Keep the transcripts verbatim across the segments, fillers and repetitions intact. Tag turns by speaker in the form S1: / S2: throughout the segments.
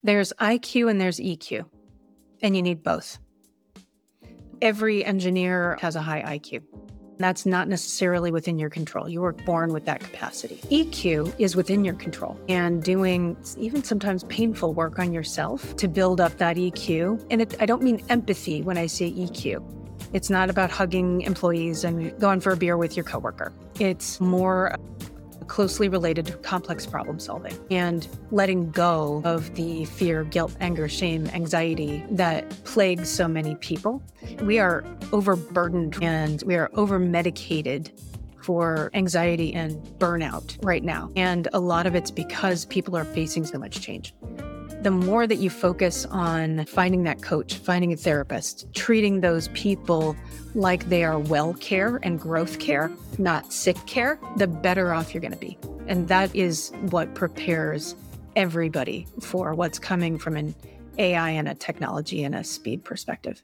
S1: There's I Q and there's E Q, and you need both. Every engineer has a high I Q. That's not necessarily within your control. You were born with that capacity. E Q is within your control, and doing even sometimes painful work on yourself to build up that E Q. And it, I don't mean empathy when I say E Q. It's not about hugging employees and going for a beer with your coworker. It's more closely related to complex problem solving and letting go of the fear, guilt, anger, shame, anxiety that plagues so many people. We are overburdened and we are over-medicated for anxiety and burnout right now. And a lot of it's because people are facing so much change. The more that you focus on finding that coach, finding a therapist, treating those people like they are well care and growth care, not sick care, the better off you're going to be. And that is what prepares everybody for what's coming from an A I and a technology and a speed perspective.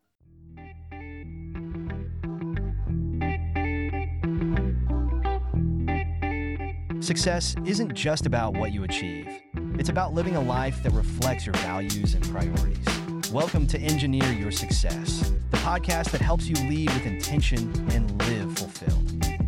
S2: Success isn't just about what you achieve. It's about living a life that reflects your values and priorities. Welcome to Engineer Your Success, the podcast that helps you lead with intention and live fulfilled.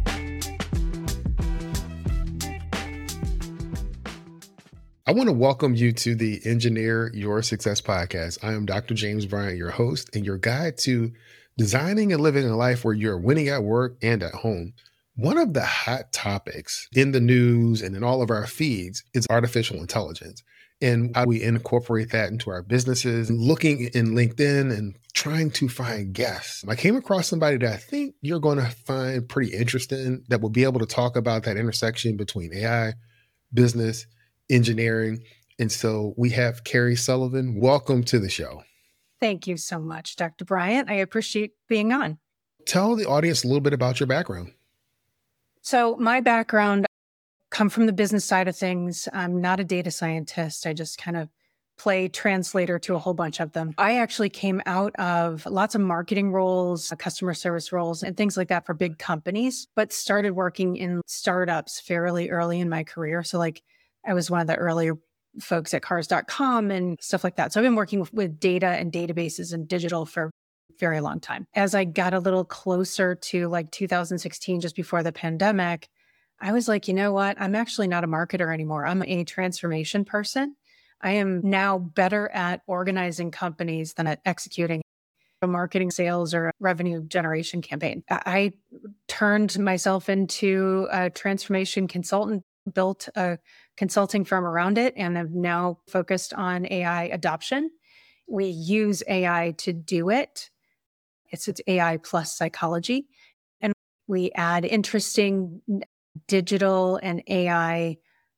S3: I want to welcome you to the Engineer Your Success podcast. I am Doctor James Bryant, your host and your guide to designing and living a life where you're winning at work and at home. One of the hot topics in the news and in all of our feeds is artificial intelligence and how we incorporate that into our businesses. Looking in LinkedIn and trying to find guests, I came across somebody that I think you're going to find pretty interesting that will be able to talk about that intersection between A I, business, engineering. And so we have Carrie Sullivan. Welcome to the show.
S1: Thank you so much, Doctor Bryant. I appreciate being on.
S3: Tell the audience a little bit about your background.
S1: So my background, come from the business side of things. I'm not a data scientist. I just kind of play translator to a whole bunch of them. I actually came out of lots of marketing roles, customer service roles, and things like that for big companies, but started working in startups fairly early in my career. So like I was one of the earlier folks at cars dot com and stuff like that. So I've been working with, with data and databases and digital for very long time. As I got a little closer to like two thousand sixteen, just before the pandemic, I was like, you know what? I'm actually not a marketer anymore. I'm a transformation person. I am now better at organizing companies than at executing a marketing, sales, or a revenue generation campaign. I turned myself into a transformation consultant, built a consulting firm around it, and have now focused on A I adoption. We use A I to do it. It's, it's A I plus psychology. And we add interesting digital and A I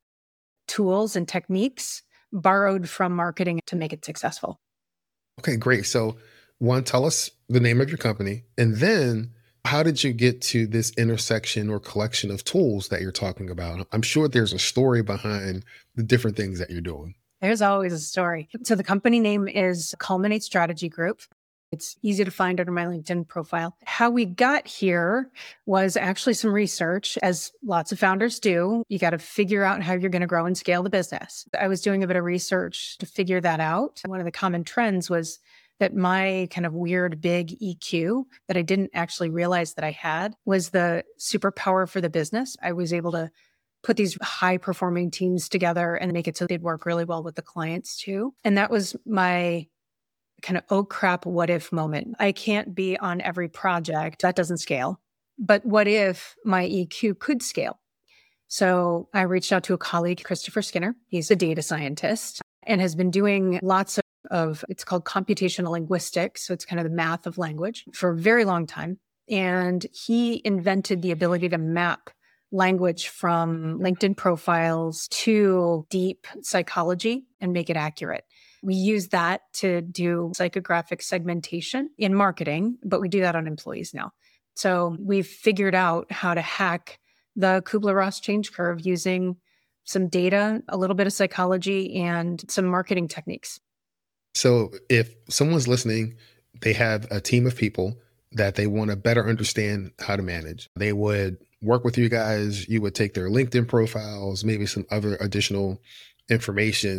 S1: tools and techniques borrowed from marketing to make it successful.
S3: Okay, great. So one, tell us the name of your company. And then how did you get to this intersection or collection of tools that you're talking about? I'm sure there's a story behind the different things that you're doing.
S1: There's always a story. So the company name is Culminate Strategy Group. It's easy to find under my LinkedIn profile. How we got here was actually some research, as lots of founders do. You got to figure out how you're going to grow and scale the business. I was doing a bit of research to figure that out. One of the common trends was that my kind of weird big E Q that I didn't actually realize that I had was the superpower for the business. I was able to put these high performing teams together and make it so they'd work really well with the clients too. And that was my kind of, oh crap, what if moment. I can't be on every project. That doesn't scale. But what if my E Q could scale? So I reached out to a colleague, Christopher Skinner. He's a data scientist and has been doing lots of, of it's called computational linguistics. So it's kind of the math of language for a very long time. And he invented the ability to map language from LinkedIn profiles to deep psychology and make it accurate. We use that to do psychographic segmentation in marketing, but we do that on employees now. So we've figured out how to hack the Kubler-Ross change curve using some data, a little bit of psychology, and some marketing techniques.
S3: So if someone's listening, they have a team of people that they want to better understand how to manage. They would work with you guys. You would take their LinkedIn profiles, maybe some other additional information,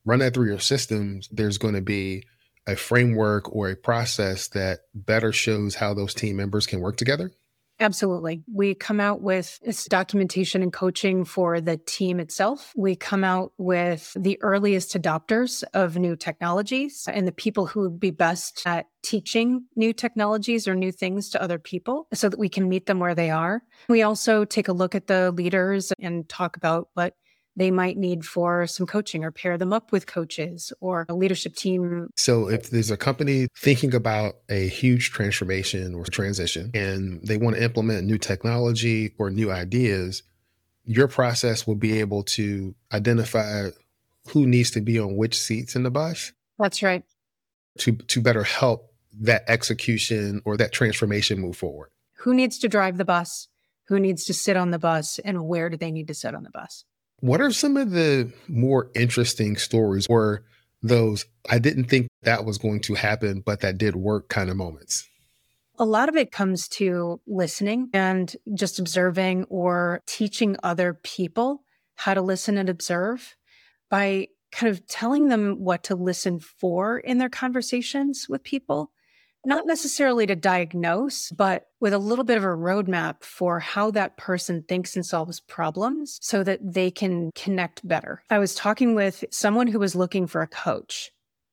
S3: run that through your systems, there's going to be a framework or a process that better shows how those team members can work together?
S1: Absolutely. We come out with this documentation and coaching for the team itself. We come out with the earliest adopters of new technologies and the people who would be best at teaching new technologies or new things to other people so that we can meet them where they are. We also take a look at the leaders and talk about what they might need for some coaching or pair them up with coaches or a leadership team.
S3: So if there's a company thinking about a huge transformation or transition and they want to implement new technology or new ideas, your process will be able to identify who needs to be on which seats in the bus.
S1: That's right.
S3: To, to better help that execution or that transformation move forward.
S1: Who needs to drive the bus? Who needs to sit on the bus? And where do they need to sit on the bus?
S3: What are some of the more interesting stories or those I didn't think that was going to happen, but that did work kind of moments?
S1: A lot of it comes to listening and just observing or teaching other people how to listen and observe by kind of telling them what to listen for in their conversations with people. Not necessarily to diagnose, but with a little bit of a roadmap for how that person thinks and solves problems so that they can connect better. I was talking with someone who was looking for a coach,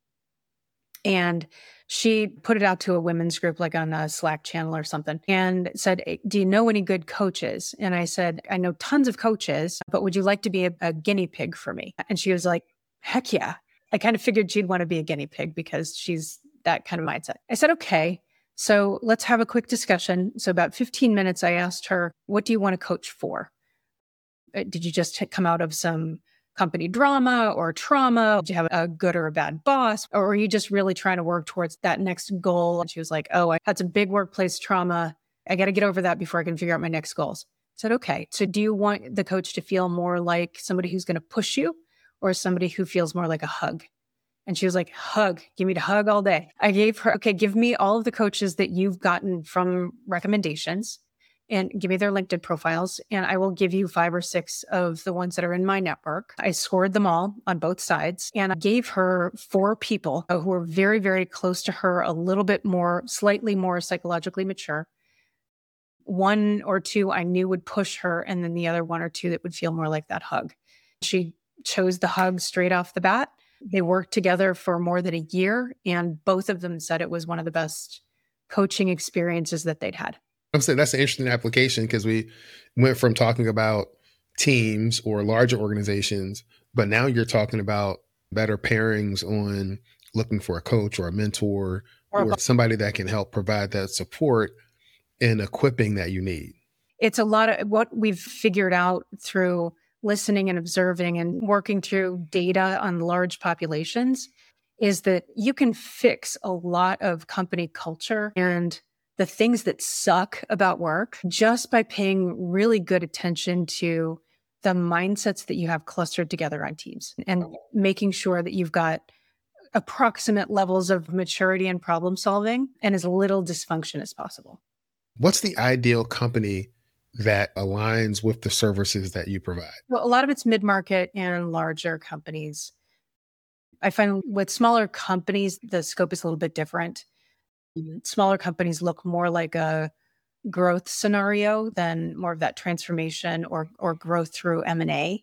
S1: and she put it out to a women's group, like on a Slack channel or something, and said, "Do you know any good coaches?" And I said, "I know tons of coaches, but would you like to be a, a guinea pig for me?" And she was like, "Heck yeah." I kind of figured she'd want to be a guinea pig because she's that kind of mindset. I said, "Okay, so let's have a quick discussion." So about fifteen minutes, I asked her, "What do you want to coach for? Did you just come out of some company drama or trauma? Did you have a good or a bad boss? Or are you just really trying to work towards that next goal?" And she was like, "Oh, I had some big workplace trauma. I got to get over that before I can figure out my next goals." I said, "Okay, so do you want the coach to feel more like somebody who's going to push you or somebody who feels more like a hug?" And she was like, "Hug, give me the hug all day." I gave her, "Okay, give me all of the coaches that you've gotten from recommendations and give me their LinkedIn profiles. And I will give you five or six of the ones that are in my network." I scored them all on both sides. And I gave her four people who were very, very close to her, a little bit more, slightly more psychologically mature. One or two I knew would push her, and then the other one or two that would feel more like that hug. She chose the hug straight off the bat. They worked together for more than a year, and both of them said it was one of the best coaching experiences that they'd had.
S3: I'm saying that's an interesting application because we went from talking about teams or larger organizations, but now you're talking about better pairings on looking for a coach or a mentor or, or somebody that can help provide that support and equipping that you need.
S1: It's a lot of what we've figured out through listening and observing and working through data on large populations is that you can fix a lot of company culture and the things that suck about work just by paying really good attention to the mindsets that you have clustered together on teams and making sure that you've got approximate levels of maturity and problem solving and as little dysfunction as possible.
S3: What's the ideal company that aligns with the services that you provide?
S1: Well, a lot of it's mid-market and larger companies. I find with smaller companies, the scope is a little bit different. Smaller companies look more like a growth scenario than more of that transformation or or growth through M and A.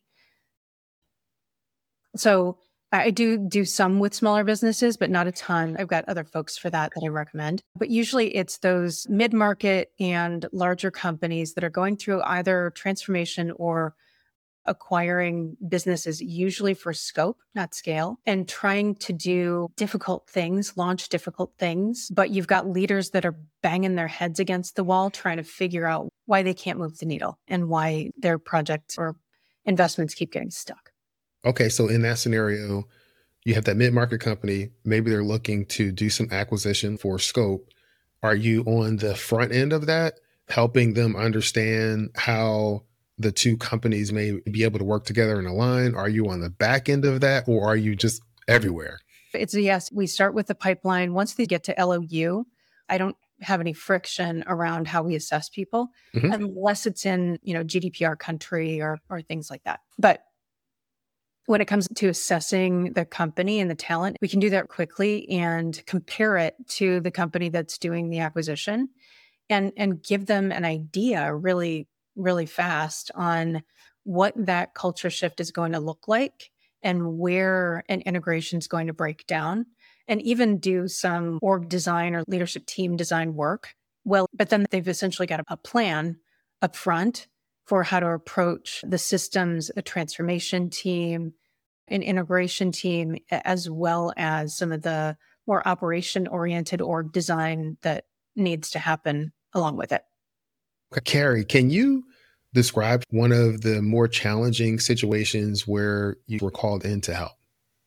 S1: So I do do some with smaller businesses, but not a ton. I've got other folks for that that I recommend. But usually it's those mid-market and larger companies that are going through either transformation or acquiring businesses, usually for scope, not scale, and trying to do difficult things, launch difficult things. But you've got leaders that are banging their heads against the wall, trying to figure out why they can't move the needle and why their projects or investments keep getting stuck.
S3: Okay, so in that scenario, you have that mid-market company, maybe they're looking to do some acquisition for scope. Are you on the front end of that, helping them understand how the two companies may be able to work together and align? Are you on the back end of that, or are you just everywhere?
S1: It's a yes. We start with the pipeline. Once they get to L O U, I don't have any friction around how we assess people, mm-hmm. unless it's in, you know, G D P R country or or things like that. But When it comes to assessing the company and the talent, we can do that quickly and compare it to the company that's doing the acquisition and, and give them an idea really, really fast on what that culture shift is going to look like and where an integration is going to break down, and even do some org design or leadership team design work. Well, but then they've essentially got a plan up front for how to approach the systems, a transformation team, an integration team, as well as some of the more operation-oriented org design that needs to happen along with it.
S3: Carrie, can you describe one of the more challenging situations where you were called in to help?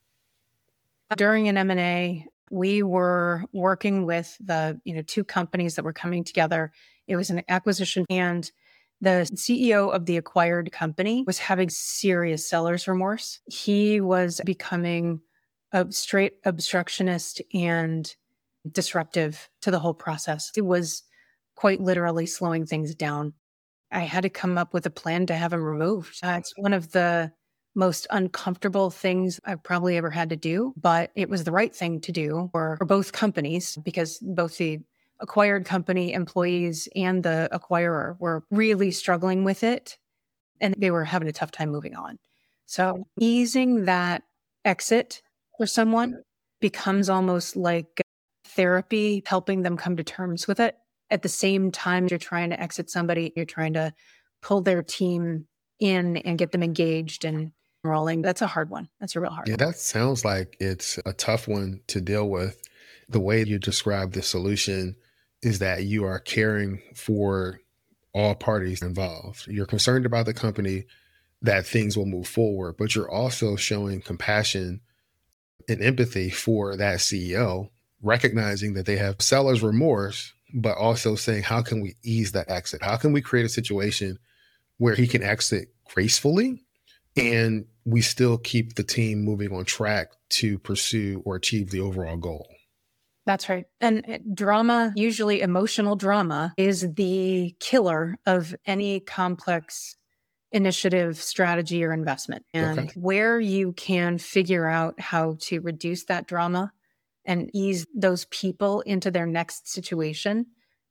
S1: During an M and A, we were working with the you know two companies that were coming together. It was an acquisition, and the C E O of the acquired company was having serious seller's remorse. He was becoming a straight obstructionist and disruptive to the whole process. It was quite literally slowing things down. I had to come up with a plan to have him removed. Uh, it's one of the most uncomfortable things I've probably ever had to do, but it was the right thing to do for, for both companies, because both the acquired company employees and the acquirer were really struggling with it, and they were having a tough time moving on. So easing that exit for someone becomes almost like therapy, helping them come to terms with it. At the same time, you're trying to exit somebody, you're trying to pull their team in and get them engaged and rolling. That's a hard one. That's a real hard
S3: Yeah,
S1: one.
S3: that sounds like it's a tough one to deal with. The way you describe the solution is that you are caring for all parties involved. You're concerned about the company, that things will move forward, but you're also showing compassion and empathy for that C E O, recognizing that they have seller's remorse, but also saying, how can we ease that exit? How can we create a situation where he can exit gracefully and we still keep the team moving on track to pursue or achieve the overall goal?
S1: That's right. And drama, usually emotional drama, is the killer of any complex initiative, strategy, or investment. And
S3: Okay.
S1: where you can figure out how to reduce that drama and ease those people into their next situation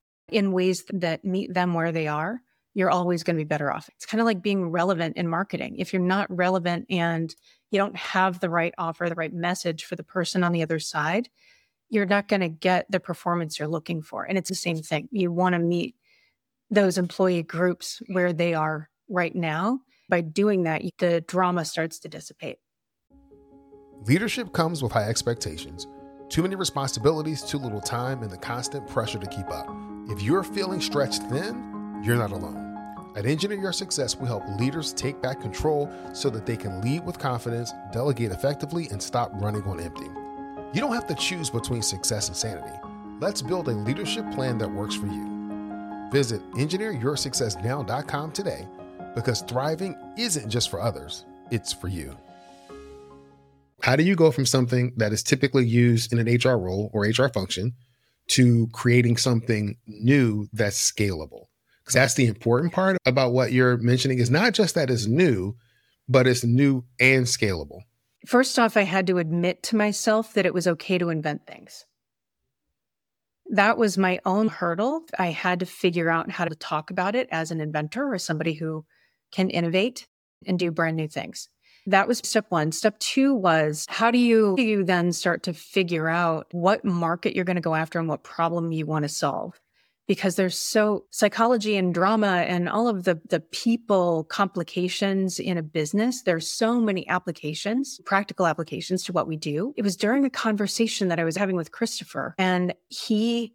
S1: in ways that meet them where they are, you're always going to be better off. It's kind of like being relevant in marketing. If you're not relevant and you don't have the right offer, the right message for the person on the other side, you're not going to get the performance you're looking for. And it's the same thing. You want to meet those employee groups where they are right now. By doing that, the drama starts to dissipate.
S4: Leadership comes with high expectations, too many responsibilities, too little time, and the constant pressure to keep up. If you're feeling stretched thin, you're not alone. At Engineer Your Success, we help leaders take back control so that they can lead with confidence, delegate effectively, and stop running on empty. You don't have to choose between success and sanity. Let's build a leadership plan that works for you. Visit engineer your success now dot com today, because thriving isn't just for others, it's for you.
S3: How do you go from something that is typically used in an H R role or H R function to creating something new that's scalable? Because that's the important part about what you're mentioning, is not just that it's new, but it's new and scalable.
S1: First off, I had to admit to myself that it was okay to invent things. That was my own hurdle. I had to figure out how to talk about it as an inventor or somebody who can innovate and do brand new things. That was step one. Step two was, how do you, do you then start to figure out what market you're going to go after and what problem you want to solve? Because there's so psychology and drama and all of the, the people complications in a business. There's so many applications, practical applications to what we do. It was during a conversation that I was having with Christopher, and he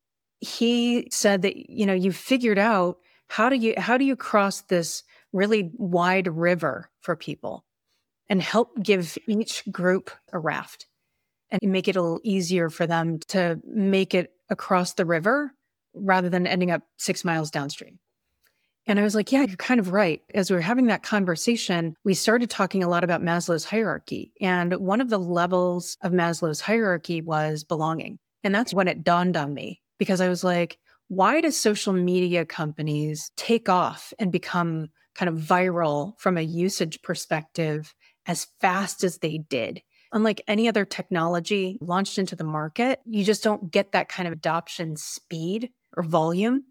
S1: he said that, you know, you figured out how do you how do you cross this really wide river for people and help give each group a raft and make it a little easier for them to make it across the river rather than ending up six miles downstream. And I was like, yeah, you're kind of right. As we were having that conversation, we started talking a lot about Maslow's hierarchy. And one of the levels of Maslow's hierarchy was belonging. And that's when it dawned on me, because I was like, why do social media companies take off and become kind of viral from a usage perspective as fast as they did. Unlike any other technology launched into the market, you just don't get that kind of adoption speed or volume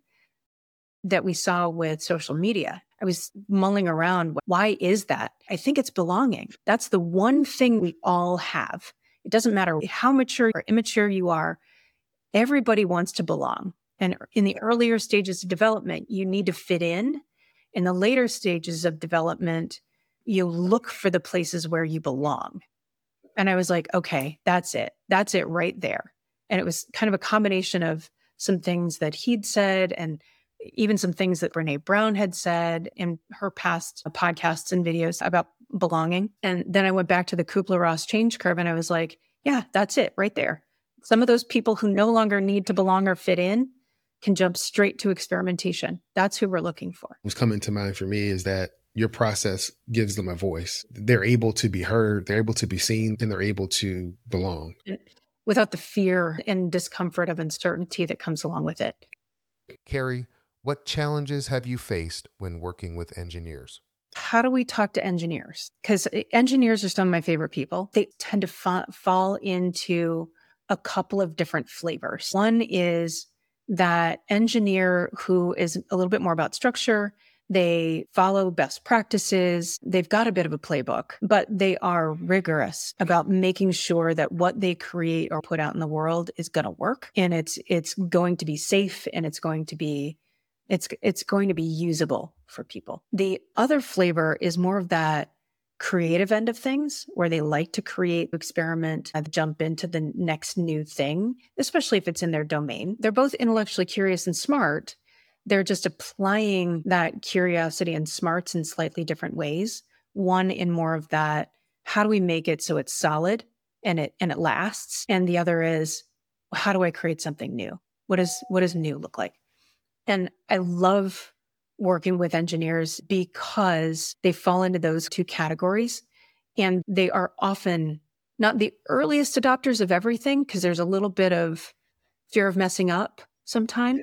S1: that we saw with social media. I was mulling around, why is that? I think it's belonging. That's the one thing we all have. It doesn't matter how mature or immature you are, everybody wants to belong. And in the earlier stages of development, you need to fit in. In the later stages of development, you look for the places where you belong. And I was like, okay, that's it. That's it right there. And it was kind of a combination of some things that he'd said and even some things that Brene Brown had said in her past podcasts and videos about belonging. And then I went back to the Kubler-Ross change curve and I was like, yeah, that's it right there. Some of those people who no longer need to belong or fit in can jump straight to experimentation. That's who we're looking for.
S3: What's coming to mind for me is that your process gives them a voice. They're able to be heard, they're able to be seen, and they're able to belong.
S1: Without the fear and discomfort of uncertainty that comes along with it.
S4: Carrie, what challenges have you faced when working with engineers?
S1: How do we talk to engineers? Because engineers are some of my favorite people. They tend to fa- fall into a couple of different flavors. One is that engineer who is a little bit more about structure. They follow best practices. They've got a bit of a playbook, but they are rigorous about making sure that what they create or put out in the world is going to work. And it's, it's going to be safe and it's going to be, it's, it's going to be usable for people. The other flavor is more of that creative end of things where they like to create, experiment, and jump into the next new thing, especially if it's in their domain. They're both intellectually curious and smart. They're just applying that curiosity and smarts in slightly different ways. One in more of that, how do we make it so it's solid and it and it lasts? And the other is, how do I create something new? What is what does new look like? And I love working with engineers because they fall into those two categories. And they are often not the earliest adopters of everything because there's a little bit of fear of messing up sometimes.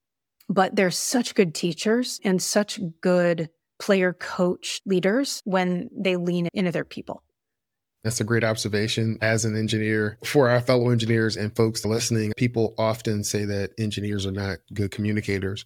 S1: But they're such good teachers and such good player coach leaders when they lean into their people.
S3: That's a great observation. As an engineer, for our fellow engineers and folks listening, people often say that engineers are not good communicators.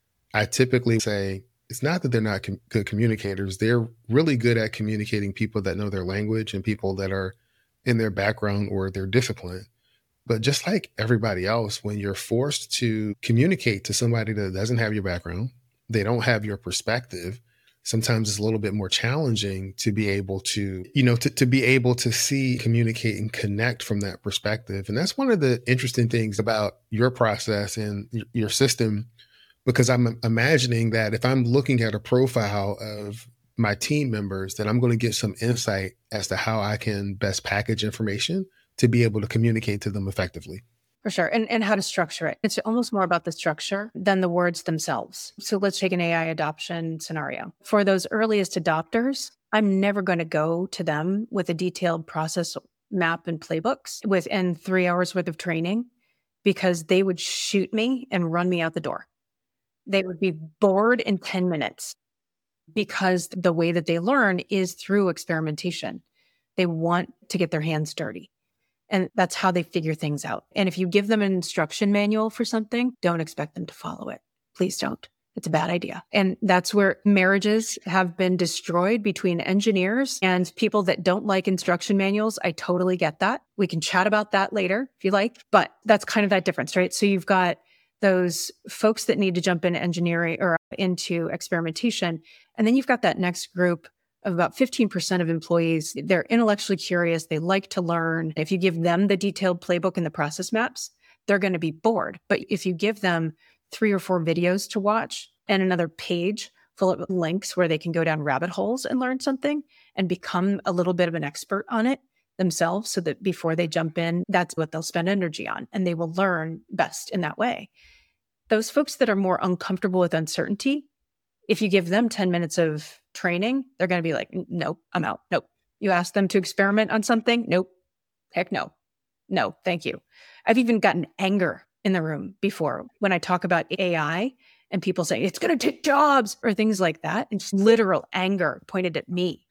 S3: I typically say it's not that they're not com- good communicators. They're really good at communicating people that know their language and people that are in their background or their discipline. But just like everybody else, when you're forced to communicate to somebody that doesn't have your background, they don't have your perspective, sometimes it's a little bit more challenging to be able to, you know, to, to be able to see, communicate, and connect from that perspective. And that's one of the interesting things about your process and your system, because I'm imagining that if I'm looking at a profile of my team members, that I'm going to get some insight as to how I can best package information to be able to communicate to them effectively.
S1: For sure. And, and how to structure it. It's almost more about the structure than the words themselves. So let's take an A I adoption scenario. For those earliest adopters, I'm never going to go to them with a detailed process map and playbooks within three hours worth of training because they would shoot me and run me out the door. They would be bored in ten minutes because the way that they learn is through experimentation. They want to get their hands dirty. And that's how they figure things out. And if you give them an instruction manual for something, don't expect them to follow it. Please don't. It's a bad idea. And that's where marriages have been destroyed between engineers and people that don't like instruction manuals. I totally get that. We can chat about that later if you like, but that's kind of that difference, right? So you've got those folks that need to jump into engineering or into experimentation. And then you've got that next group of about fifteen percent of employees. They're intellectually curious. They like to learn. If you give them the detailed playbook and the process maps, they're going to be bored. But if you give them three or four videos to watch and another page full of links where they can go down rabbit holes and learn something and become a little bit of an expert on it themselves so that before they jump in, that's what they'll spend energy on. And they will learn best in that way. Those folks that are more uncomfortable with uncertainty, if you give them ten minutes of training, they're going to be like, nope, I'm out. Nope. You ask them to experiment on something. Nope. Heck no. No, thank you. I've even gotten anger in the room before when I talk about A I and people say it's going to take jobs or things like that. And just literal anger pointed at me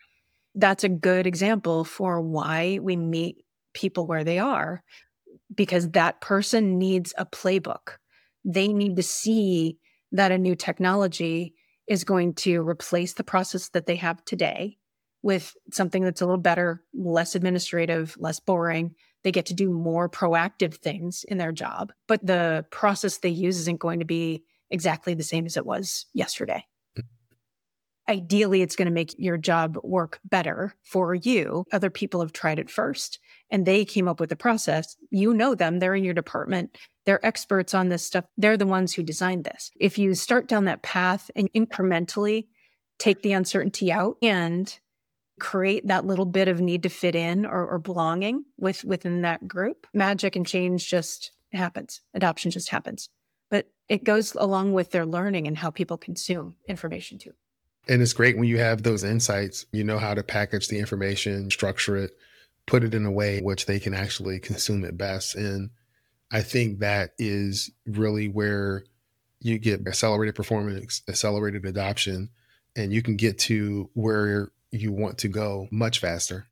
S1: That's a good example for why we meet people where they are, because that person needs a playbook. They need to see that a new technology is going to replace the process that they have today with something that's a little better, less administrative, less boring. They get to do more proactive things in their job, but the process they use isn't going to be exactly the same as it was yesterday. Ideally, it's going to make your job work better for you. Other people have tried it first and they came up with the process. You know them. They're in your department. They're experts on this stuff. They're the ones who designed this. If you start down that path and incrementally take the uncertainty out and create that little bit of need to fit in or, or belonging with within that group, magic and change just happens. Adoption just happens. But it goes along with their learning and how people consume information too.
S3: And it's great when you have those insights, you know how to package the information, structure it, put it in a way in which they can actually consume it best. And I think that is really where you get accelerated performance, accelerated adoption, and you can get to where you want to go much faster.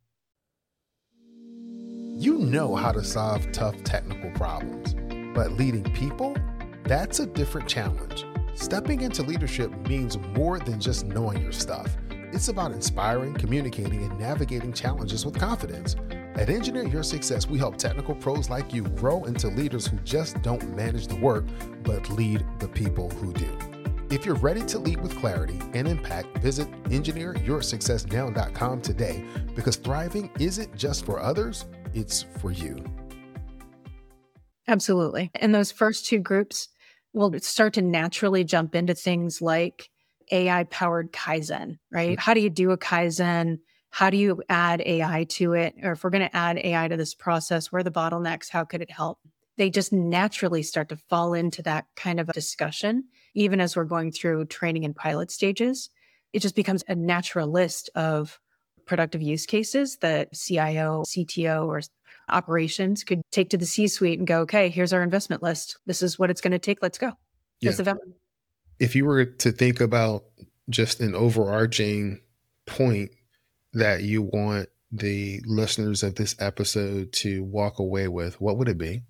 S4: You know how to solve tough technical problems, but leading people, that's a different challenge. Stepping into leadership means more than just knowing your stuff. It's about inspiring, communicating, and navigating challenges with confidence. At Engineer Your Success, we help technical pros like you grow into leaders who just don't manage the work, but lead the people who do. If you're ready to lead with clarity and impact, visit engineer your success now dot com today, because thriving isn't just for others, it's for you.
S1: Absolutely. And those first two groups will start to naturally jump into things like A I-powered Kaizen, right? Mm-hmm. How do you do a Kaizen? How do you add A I to it? Or if we're going to add A I to this process, where are the bottlenecks? How could it help? They just naturally start to fall into that kind of a discussion, even as we're going through training and pilot stages. It just becomes a natural list of productive use cases that C I O, C T O, or operations could take to the C-suite and go, okay, here's our investment list. This is what it's going to take. Let's go. Here's
S3: Yeah.
S1: the
S3: If you were to think about just an overarching point that you want the listeners of this episode to walk away with, what would it be?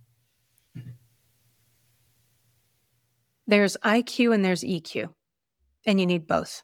S1: There's I Q and there's E Q, and you need both.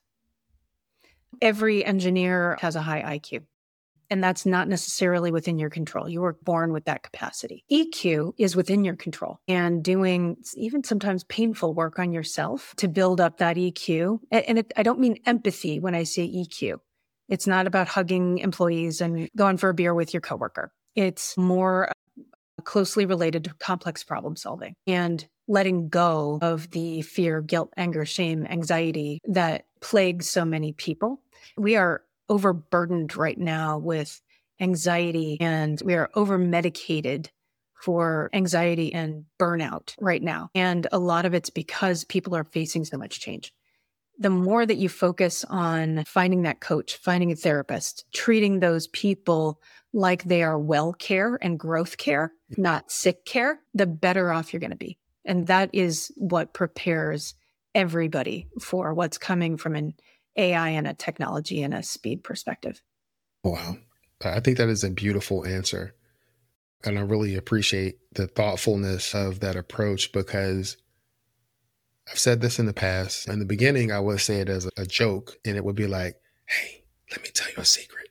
S1: Every engineer has a high I Q. And that's not necessarily within your control. You were born with that capacity. E Q is within your control, and doing even sometimes painful work on yourself to build up that E Q. And it, I don't mean empathy when I say E Q. It's not about hugging employees and going for a beer with your coworker. It's more closely related to complex problem solving and letting go of the fear, guilt, anger, shame, anxiety that plagues so many people. We are overburdened right now with anxiety, and we are over medicated for anxiety and burnout right now. And a lot of it's because people are facing so much change. The more that you focus on finding that coach, finding a therapist, treating those people like they are well care and growth care, not sick care, the better off you're going to be. And that is what prepares everybody for what's coming from an A I and a technology and a speed perspective.
S3: Wow. I think that is a beautiful answer. And I really appreciate the thoughtfulness of that approach, because I've said this in the past. In the beginning, I would say it as a joke, and it would be like, hey, let me tell you a secret.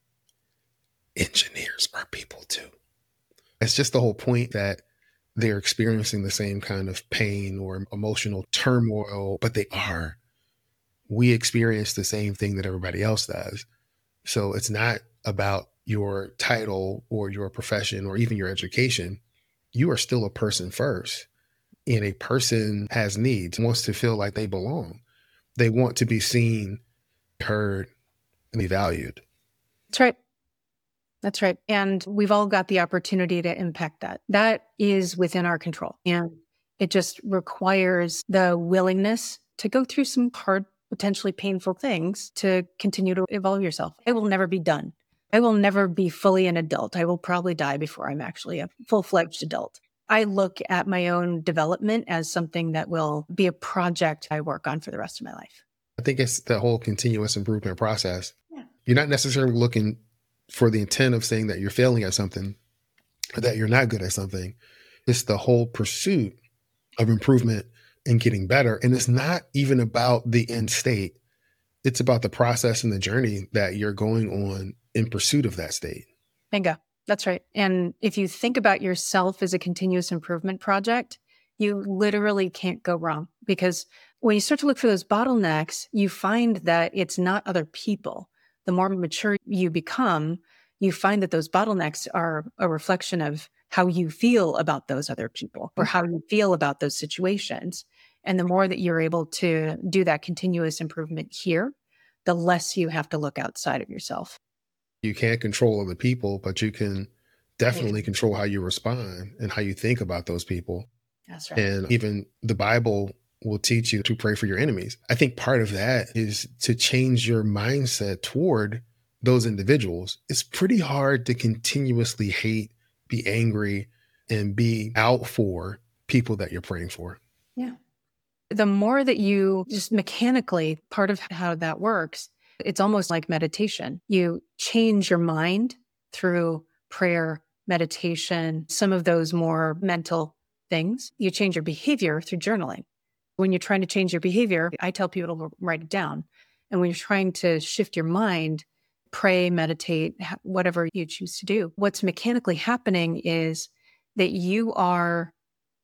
S3: Engineers are people too. It's just the whole point that they're experiencing the same kind of pain or emotional turmoil, but they are. We experience the same thing that everybody else does. So it's not about your title or your profession or even your education. You are still a person first. And a person has needs, wants to feel like they belong. They want to be seen, heard, and be valued.
S1: That's right. That's right. And we've all got the opportunity to impact that. That is within our control. And it just requires the willingness to go through some hard, potentially painful things to continue to evolve yourself. I will never be done. I will never be fully an adult. I will probably die before I'm actually a full-fledged adult. I look at my own development as something that will be a project I work on for the rest of my life.
S3: I think it's the whole continuous improvement process.
S1: Yeah.
S3: You're not necessarily looking for the intent of saying that you're failing at something or that you're not good at something. It's the whole pursuit of improvement and getting better. And it's not even about the end state. It's about the process and the journey that you're going on in pursuit of that state.
S1: Bingo. That's right. And if you think about yourself as a continuous improvement project, you literally can't go wrong, because when you start to look for those bottlenecks, you find that it's not other people. The more mature you become, you find that those bottlenecks are a reflection of how you feel about those other people or how you feel about those situations. And the more that you're able to do that continuous improvement here, the less you have to look outside of yourself.
S3: You can't control other people, but you can definitely control how you respond and how you think about those people.
S1: That's right.
S3: And even the Bible will teach you to pray for your enemies. I think part of that is to change your mindset toward those individuals. It's pretty hard to continuously hate, be angry, and be out for people that you're praying for.
S1: Yeah. The more that you just mechanically, part of how that works, it's almost like meditation. You change your mind through prayer, meditation, some of those more mental things. You change your behavior through journaling. When you're trying to change your behavior, I tell people to write it down. And when you're trying to shift your mind, pray, meditate, whatever you choose to do, what's mechanically happening is that you are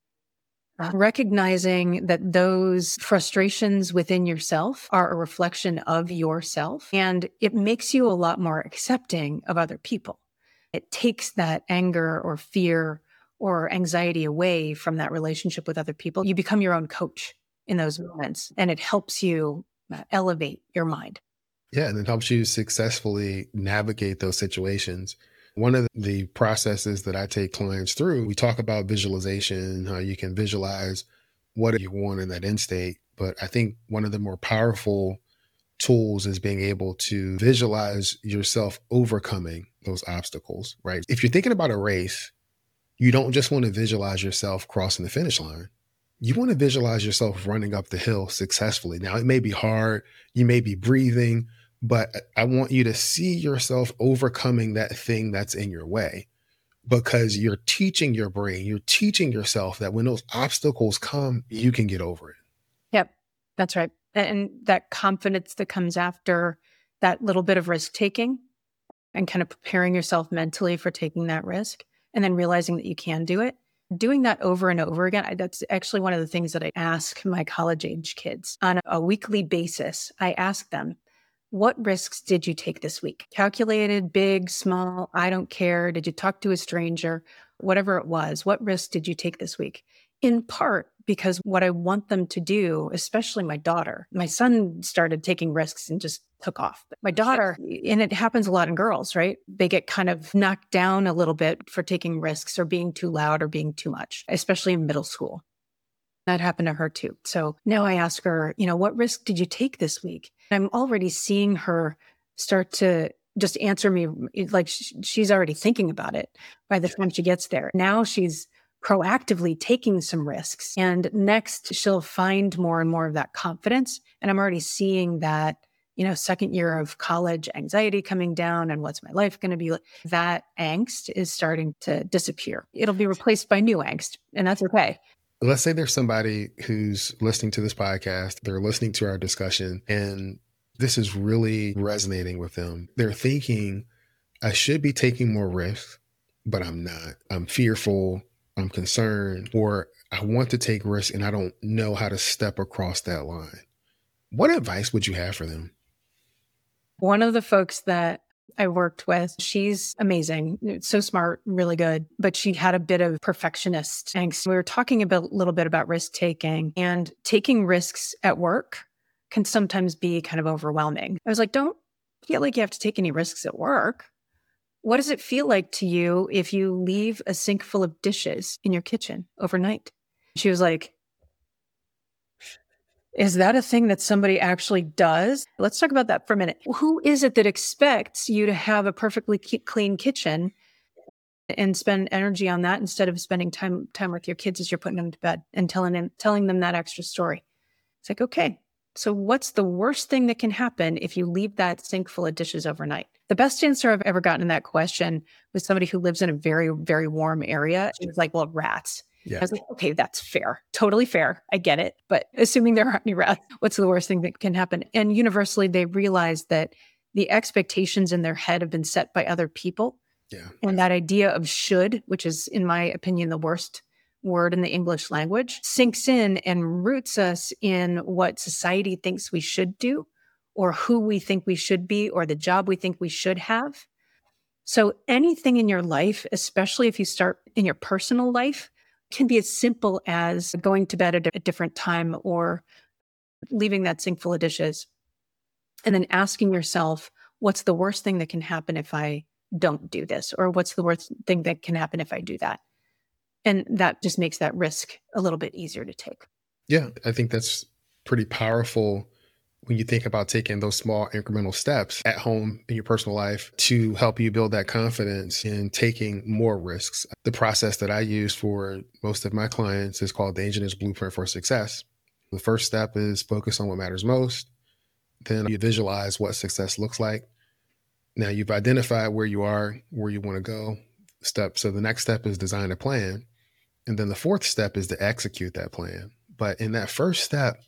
S1: recognizing that those frustrations within yourself are a reflection of yourself. And it makes you a lot more accepting of other people. It takes that anger or fear or anxiety away from that relationship with other people. You become your own coach in those moments, and it helps you elevate your mind.
S3: Yeah, and it helps you successfully navigate those situations. One of the processes that I take clients through, we talk about visualization, how you can visualize what you want in that end state. But I think one of the more powerful tools is being able to visualize yourself overcoming those obstacles, right? If you're thinking about a race, you don't just want to visualize yourself crossing the finish line. You want to visualize yourself running up the hill successfully. Now, it may be hard, you may be breathing, but I want you to see yourself overcoming that thing that's in your way, because you're teaching your brain, you're teaching yourself that when those obstacles come, you can get over it.
S1: Yep, that's right. And that confidence that comes after that little bit of risk taking and kind of preparing yourself mentally for taking that risk and then realizing that you can do it. Doing that over and over again, that's actually one of the things that I ask my college age kids on a weekly basis. I ask them, what risks did you take this week? Calculated, big, small, I don't care. Did you talk to a stranger? Whatever it was, what risks did you take this week? In part because what I want them to do, especially my daughter, my son started taking risks and just took off. But my daughter, and it happens a lot in girls, right? They get kind of knocked down a little bit for taking risks or being too loud or being too much, especially in middle school. That happened to her too. So now I ask her, you know, what risk did you take this week? I'm already seeing her start to just answer me like she's already thinking about it by the time she gets there. Now she's proactively taking some risks. And next, she'll find more and more of that confidence. And I'm already seeing that, you know, second year of college anxiety coming down and what's my life going to be like. That angst is starting to disappear. It'll be replaced by new angst, and that's okay.
S3: Let's say there's somebody who's listening to this podcast, they're listening to our discussion, and this is really resonating with them. They're thinking, I should be taking more risks, but I'm not. I'm fearful, I'm concerned, or I want to take risks and I don't know how to step across that line. What advice would you have for them?
S1: One of the folks that I worked with, she's amazing, so smart, really good, but she had a bit of perfectionist angst. We were talking a bit, little bit about risk taking, and taking risks at work can sometimes be kind of overwhelming. I was like, don't feel like you have to take any risks at work. What does it feel like to you if you leave a sink full of dishes in your kitchen overnight? She was like, is that a thing that somebody actually does? Let's talk about that for a minute. Who is it that expects you to have a perfectly clean kitchen and spend energy on that instead of spending time time with your kids as you're putting them to bed and telling them, telling them that extra story? It's like, okay, So what's the worst thing that can happen if you leave that sink full of dishes overnight? The best answer I've ever gotten in that question was somebody who lives in a very, very warm area. She was like, well, rats.
S3: Yeah.
S1: I was like, okay, that's fair. Totally fair. I get it. But assuming there aren't any rats, what's the worst thing that can happen? And universally, they realized that the expectations in their head have been set by other people.
S3: Yeah.
S1: And that idea of should, which is, in my opinion, the worst word in the English language, sinks in and roots us in what society thinks we should do, or who we think we should be, or the job we think we should have. So anything in your life, especially if you start in your personal life, can be as simple as going to bed at a different time or leaving that sink full of dishes. And then asking yourself, what's the worst thing that can happen if I don't do this? Or what's the worst thing that can happen if I do that? And that just makes that risk a little bit easier to take.
S3: Yeah, I think that's pretty powerful when you think about taking those small incremental steps at home in your personal life to help you build that confidence in taking more risks. The process that I use for most of my clients is called the Engineer's Blueprint for Success. The first step is focus on what matters most. Then you visualize what success looks like. Now you've identified where you are, where you want to go. Step. So the next step is design a plan. And then the fourth step is to execute that plan. But in that first step,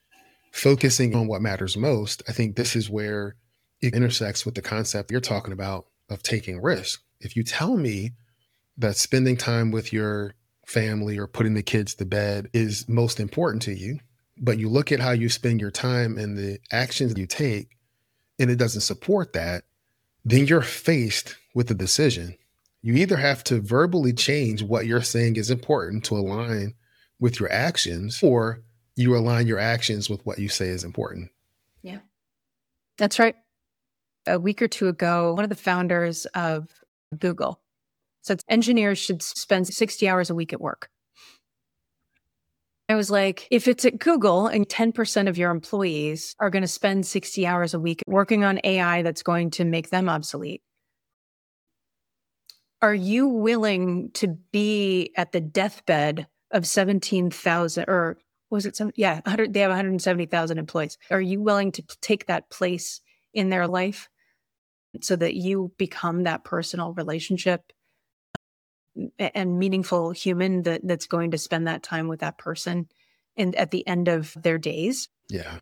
S3: focusing on what matters most, I think this is where it intersects with the concept you're talking about of taking risk. If you tell me that spending time with your family or putting the kids to bed is most important to you, but you look at how you spend your time and the actions you take, and it doesn't support that, then you're faced with a decision. You either have to verbally change what you're saying is important to align with your actions, or you align your actions with what you say is important.
S1: Yeah, that's right. A week or two ago, one of the founders of Google said engineers should spend sixty hours a week at work. I was like, if it's at Google and ten percent of your employees are going to spend sixty hours a week working on A I that's going to make them obsolete, are you willing to be at the deathbed of seventeen thousand, or was it some, yeah, one hundred, they have one hundred seventy thousand employees. Are you willing to take that place in their life so that you become that personal relationship and meaningful human that, that's going to spend that time with that person and at the end of their days?
S3: Yeah.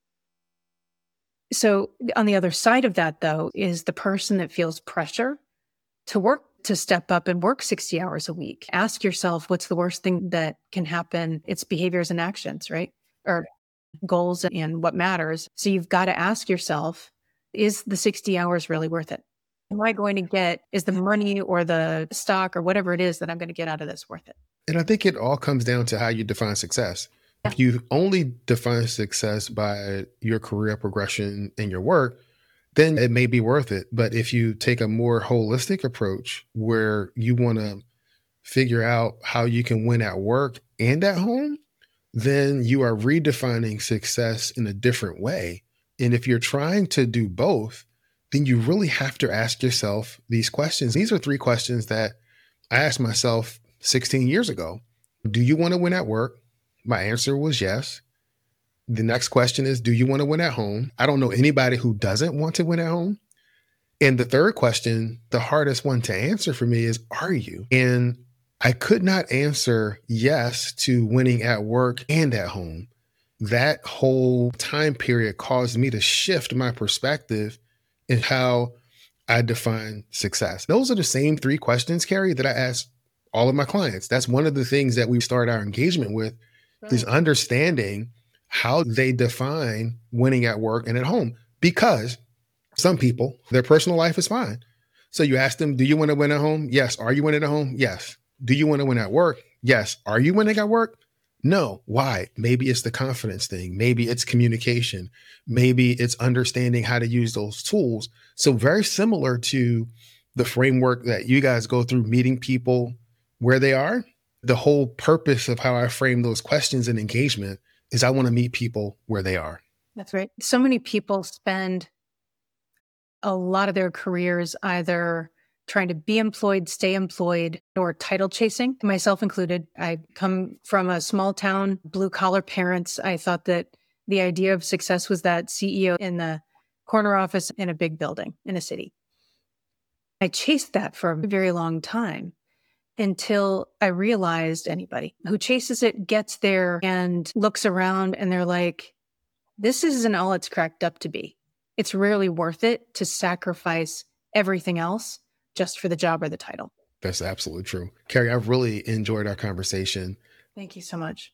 S1: So on the other side of that, though, is the person that feels pressure to work, to step up and work sixty hours a week. Ask yourself, what's the worst thing that can happen? It's behaviors and actions, right? Or goals and what matters. So you've got to ask yourself, is the sixty hours really worth it? Am I going to get, is the money or the stock or whatever it is that I'm going to get out of this worth it?
S3: And I think it all comes down to how you define success.
S1: Yeah.
S3: If you only define success by your career progression in your work, then it may be worth it. But if you take a more holistic approach where you want to figure out how you can win at work and at home, then you are redefining success in a different way. And if you're trying to do both, then you really have to ask yourself these questions. These are three questions that I asked myself sixteen years ago. Do you want to win at work? My answer was yes. The next question is, do you want to win at home? I don't know anybody who doesn't want to win at home. And the third question, the hardest one to answer for me, is, are you? And I could not answer yes to winning at work and at home. That whole time period caused me to shift my perspective in how I define success. Those are the same three questions, Carrie, that I ask all of my clients. That's one of the things that we start our engagement with, right, is understanding how they define winning at work and at home. Because some people, their personal life is fine. So you ask them, do you want to win at home? Yes. Are you winning at home? Yes. Do you want to win at work? Yes. Are you winning at work? No. Why? Maybe it's the confidence thing. Maybe it's communication. Maybe it's understanding how to use those tools. So very similar to the framework that you guys go through, meeting people where they are. The whole purpose of how I frame those questions in engagement is I want to meet people where they are.
S1: That's right. So many people spend a lot of their careers either trying to be employed, stay employed, or title chasing, myself included. I come from a small town, blue collar parents. I thought that The idea of success was that C E O in the corner office in a big building in a city. I chased that for a very long time until I realized anybody who chases it gets there and looks around and they're like, this isn't all it's cracked up to be. It's rarely worth it to sacrifice everything else just for the job or the title.
S3: That's absolutely true. Carrie, I've really enjoyed our conversation.
S1: Thank you so much.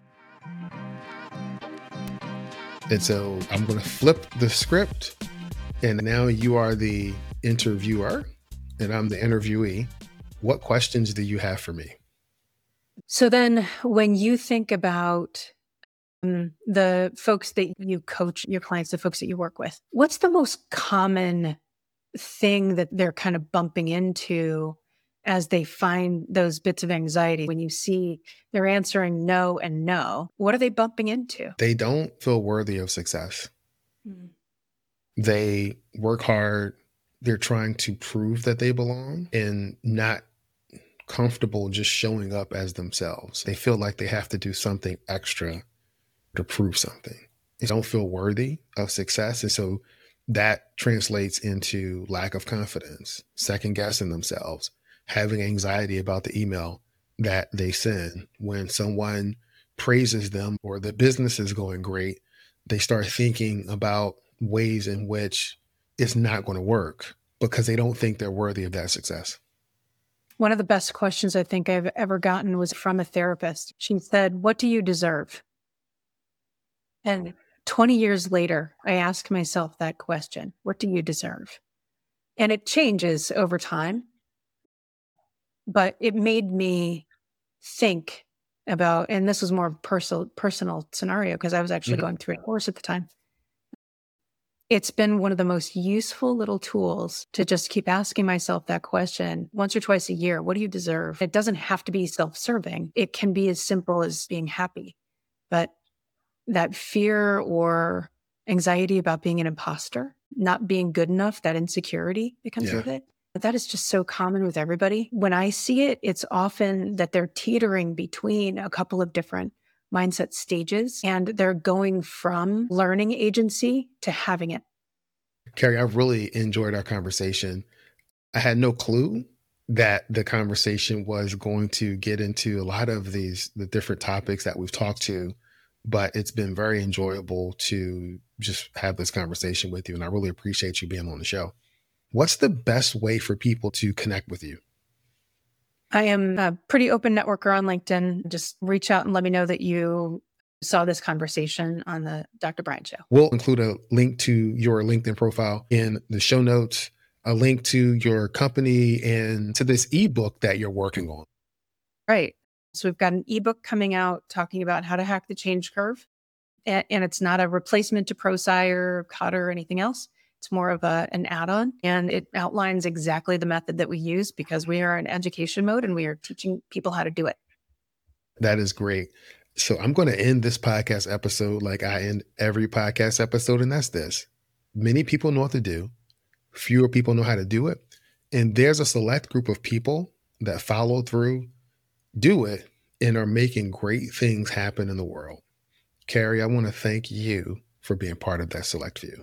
S3: And so I'm going to flip the script. And now you are the interviewer and I'm the interviewee. What questions do you have for me?
S1: So then when you think about um, the folks that you coach, your clients, the folks that you work with, what's the most common thing that they're kind of bumping into as they find those bits of anxiety? When you see they're answering no and no, what are they bumping into?
S3: They don't feel worthy of success.
S1: Mm.
S3: They work hard. They're trying to prove that they belong and not comfortable just showing up as themselves. They feel like they have to do something extra to prove something. They don't feel worthy of success. And so that translates into lack of confidence, second guessing themselves, having anxiety about the email that they send. When someone praises them or the business is going great, they start thinking about ways in which it's not going to work because they don't think they're worthy of that success.
S1: One of the best questions I think I've ever gotten was from a therapist. She said, "What do you deserve?" And twenty years later, I ask myself that question, what do you deserve? And it changes over time, but it made me think about, and this was more of a personal, personal scenario because I was actually
S3: Mhm.
S1: going through a course at the time. It's been one of the most useful little tools to just keep asking myself that question once or twice a year. What do you deserve? It doesn't have to be self-serving. It can be as simple as being happy. But that fear or anxiety about being an imposter, not being good enough, that insecurity that comes
S3: Yeah.
S1: with it, that is just so common with everybody. When I see it, it's often that they're teetering between a couple of different mindset stages, and they're going from learning agency to having it.
S3: Carrie, I've really enjoyed our conversation. I had no clue that the conversation was going to get into a lot of these, the different topics that we've talked to, but it's been very enjoyable to just have this conversation with you. And I really appreciate you being on the show. What's the best way for people to connect with you?
S1: I am a pretty open networker on LinkedIn. Just reach out and let me know that you saw this conversation on the Doctor Bryant Show.
S3: We'll include a link to your LinkedIn profile in the show notes, a link to your company and to this ebook that you're working on.
S1: Right. So we've got an ebook coming out talking about how to hack the change curve. And, and it's not a replacement to ProSci, Cutter, or anything else. It's more of a, an add-on, and it outlines exactly the method that we use because we are in education mode and we are teaching people how to do it.
S3: That is great. So I'm going to end this podcast episode like I end every podcast episode, and that's this. Many people know what to do. Fewer people know how to do it. And there's a select group of people that follow through, do it, and are making great things happen in the world. Carrie, I want to thank you for being part of that select few.